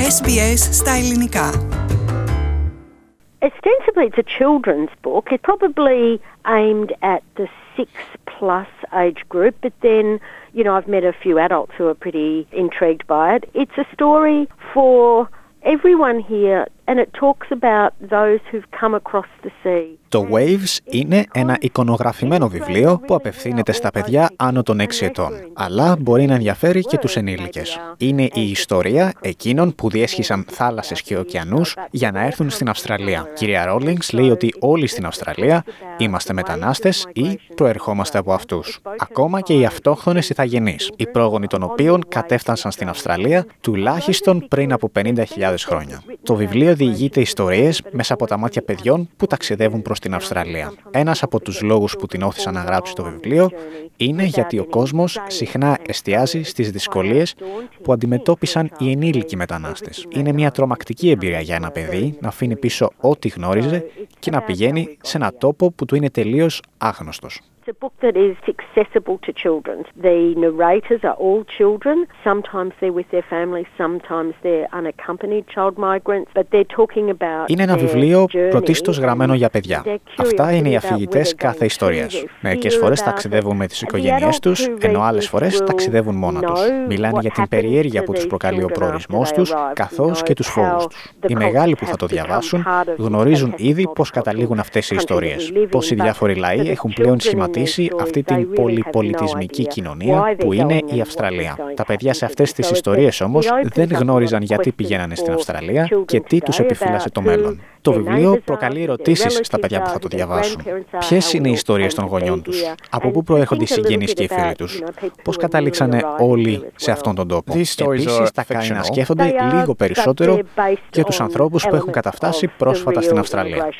SBS στα ελληνικά. Ostensibly it's a children's book. It's probably aimed at the 6+ age group, but then, you know, I've met a few adults who are pretty intrigued by it. It's a story for everyone here, and it talks about those who've come across the sea. Το Waves είναι ένα εικονογραφημένο βιβλίο που απευθύνεται στα παιδιά άνω των 6 ετών, αλλά μπορεί να ενδιαφέρει και τους ενήλικες. Είναι η ιστορία εκείνων που διέσχισαν θάλασσες και ωκεανούς για να έρθουν στην Αυστραλία. Κυρία Ρόλινγκς λέει ότι όλοι στην Αυστραλία είμαστε μετανάστες ή προερχόμαστε από αυτούς. Ακόμα και οι αυτόχθονες ηθαγενείς, οι πρόγονοι των οποίων κατέφτασαν στην Αυστραλία τουλάχιστον πριν από 50.000 χρόνια. Το βιβλίο διηγείται ιστορίες μέσα από τα μάτια παιδιών που ταξιδεύουν προς την Αυστραλία. Ένας από τους λόγους που την όθησαν να γράψει το βιβλίο είναι γιατί ο κόσμος συχνά εστιάζει στις δυσκολίες που αντιμετώπισαν οι ενήλικοι μετανάστες. Είναι μια τρομακτική εμπειρία για ένα παιδί να αφήνει πίσω ό,τι γνώριζε και να πηγαίνει σε ένα τόπο που του είναι τελείως άγνωστος. It's a book that is accessible to children. The narrators are all children. Sometimes they're with their families, sometimes they're unaccompanied child migrants, but they're talking about. Είναι ένα βιβλίο πρωτίστως γραμμένο για παιδιά. Αυτά είναι οι αφηγητές κάθε ιστορίας. Μερικές φορές ταξιδεύουν με τις οικογένειές τους, ενώ άλλες φορές ταξιδεύουν μόνα τους. Μιλάνε για την περιέργεια που τους προκαλεί ο προορισμός τους, καθώς και τους φόβους τους. Οι μεγάλοι που θα το διαβάσουν γνωρίζουν ήδη πώς καταλήγουν αυτές οι ιστορίες. Πώς οι διάφοροι λαοί έχουν πλέον σχηματίσει αυτή την πολυπολιτισμική κοινωνία που είναι η Αυστραλία. Τα παιδιά σε αυτές τις ιστορίες όμως δεν γνώριζαν γιατί πηγαίνανε στην Αυστραλία και τι τους επιφύλασε το μέλλον. Το βιβλίο προκαλεί ερωτήσεις στα παιδιά που θα το διαβάσουν. Ποιες είναι οι ιστορίες των γονιών τους, από πού προέρχονται οι συγγενείς και οι φίλοι τους, πώς καταλήξανε όλοι σε αυτόν τον τόπο. Επίσης, τα κάνει να σκέφτονται λίγο περισσότερο για τους ανθρώπους που έχουν καταφτάσει πρόσφατα στην Αυστραλία.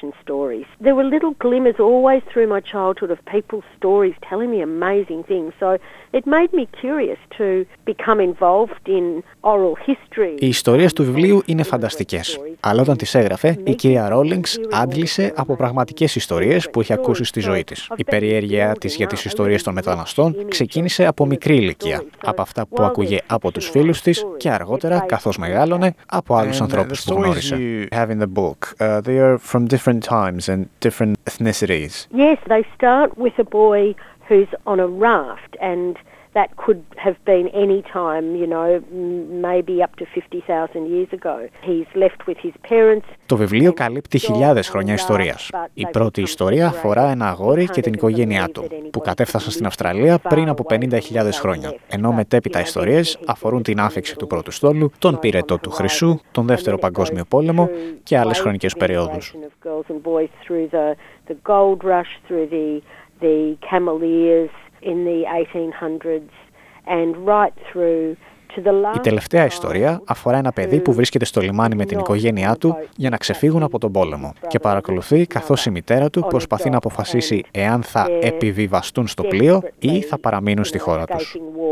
Stories telling me amazing things. So it made me curious to become involved in oral history. Οι ιστορίες του βιβλίου είναι φανταστικές, αλλά όταν τις έγραφε, η κυρία Ρόλινγκς άντλησε από πραγματικές ιστορίες που είχε ακούσει στη ζωή της. Η περιέργεια της για τις ιστορίες των μεταναστών ξεκίνησε από μικρή ηλικία, από αυτά που άκουγε από τους φίλους της και αργότερα, καθώς μεγάλωνε, από άλλους ανθρώπους που γνώρισε. They are from different times and different ethnicities. Yes, they start with a boy who's on a raft, and that could have been any time, you know, maybe up to 50,000 years ago. He's left with his parents. Το βιβλίο καλύπτει χιλιάδες χρόνια ιστορίας. Η πρώτη ιστορία αφορά ένα αγόρι και την οικογένειά του, που κατέφτασαν στην Αυστραλία πριν από 50.000 χρόνια, ενώ μετέπειτα ιστορίες αφορούν την άφιξη του πρώτου στόλου, τον πυρετό του Χρυσού, τον Δεύτερο Παγκόσμιο Πόλεμο και άλλες χρονικές περιόδους. The Cameleers in the 1800s and right through to the last. Η τελευταία ιστορία αφορά ένα παιδί που βρίσκεται στο λιμάνι με την οικογένειά του για να ξεφύγουν από τον πόλεμο και παρακολουθεί καθώς η μητέρα του προσπαθεί να αποφασίσει εάν θα επιβιβαστούν στο πλοίο ή θα παραμείνουν στη χώρα τους.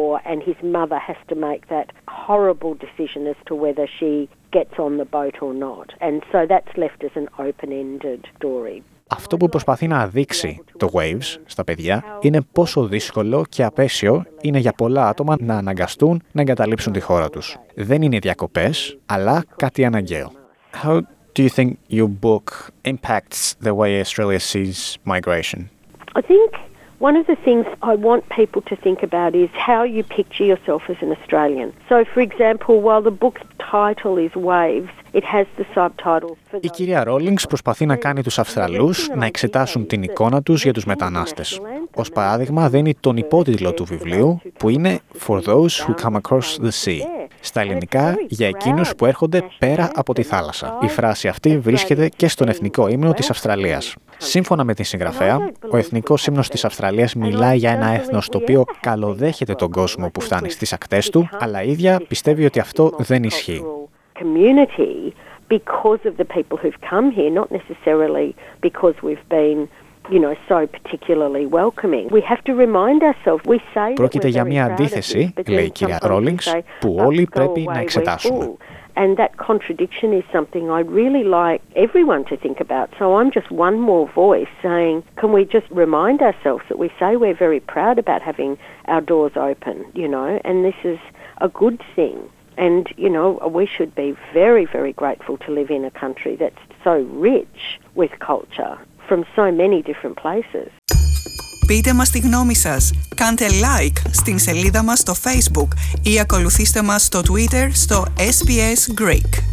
Αυτό που προσπαθεί να δείξει το Waves στα παιδιά είναι πόσο δύσκολο και απέσιο είναι για πολλά άτομα να αναγκαστούν να εγκαταλείψουν τη χώρα τους. Δεν είναι διακοπές, αλλά κάτι αναγκαίο. How do you think your book impacts the way Australia sees migration? I think one of the things I want people to think about is how you picture yourself as an Australian. So, for example, while the book's title is Waves, it has the subtitle for. Η κυρία Ρόλινγκς προσπαθεί να κάνει τους Αυστραλούς να εξετάσουν την εικόνα τους για τους μετανάστες. Ως παράδειγμα, δίνει τον υπότιτλο του βιβλίου, που είναι «For those who come across the sea». Στα ελληνικά, για εκείνους που έρχονται πέρα από τη θάλασσα. Η φράση αυτή βρίσκεται και στον εθνικό ύμνο της Αυστραλίας. Σύμφωνα με την συγγραφέα, ο εθνικός ύμνος της Αυστραλίας μιλάει για ένα έθνος το οποίο καλοδέχεται τον κόσμο που φτάνει στις ακτές του, αλλά η ίδια πιστεύει ότι αυτό δεν ισχύει. Πρόκειται για μια αντίθεση, λέει η κυρία Ρόλινγκς, που όλοι πρέπει να εξετάσουμε. And that contradiction is something I'd really like everyone to think about. So I'm just one more voice saying, can we just remind ourselves that we say we're very proud about having our doors open, you know, and this is a good thing. And, you know, we should be very, very grateful to live in a country that's so rich with culture from so many different places. Πείτε μας τη γνώμη σας, κάντε like στην σελίδα μας στο Facebook ή ακολουθήστε μας στο Twitter στο SBS Greek.